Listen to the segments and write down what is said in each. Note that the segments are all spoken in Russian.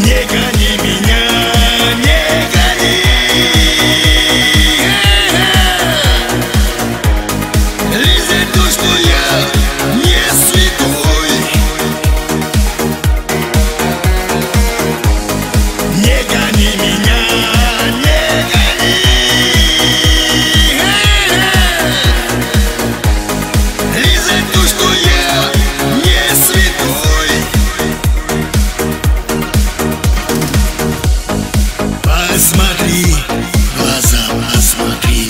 Не гони меня, не гони. Лизать то, что я не святой. Не гони меня, не гони. Лизать то, что я не святой. Посмотри, в глаза посмотри.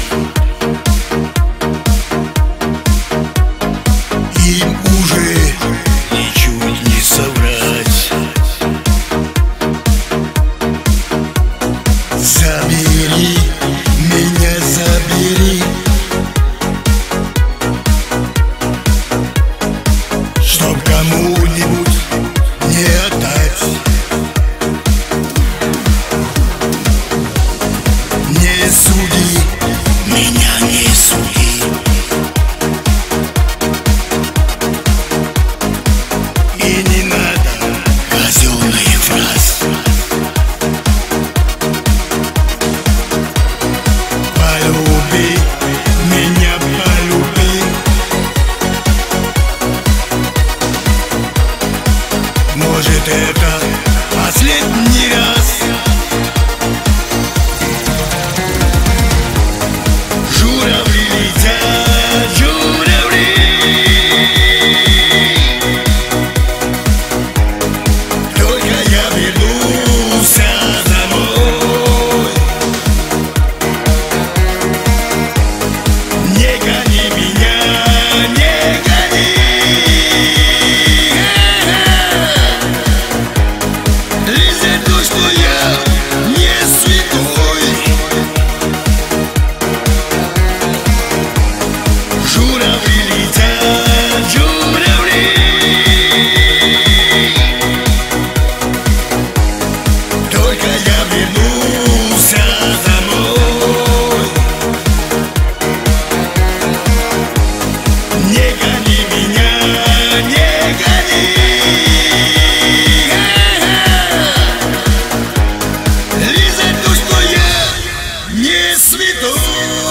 Им уже ничуть не соврать. Забери меня, забери, чтоб кому-нибудь не отдать. Не суди, меня не суди. И не надо казенных фраз. Полюби меня, полюби. Может, это последний раз. Журавли летят, журавли. Только я вернулся домой. Не гони меня, не гони. Лизать то, что я не святой. Журавли летят, журавли. Только я вернулся домой. Не гони меня, не гони. Лизать то, что я не святой.